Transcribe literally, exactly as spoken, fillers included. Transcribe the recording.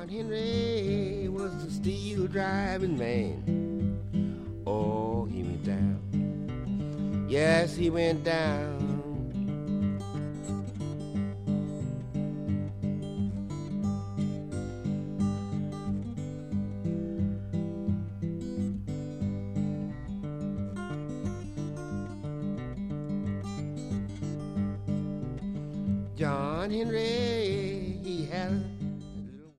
John Henry was the steel driving man. Oh, he went down. Yes, he went down. John Henry, he had a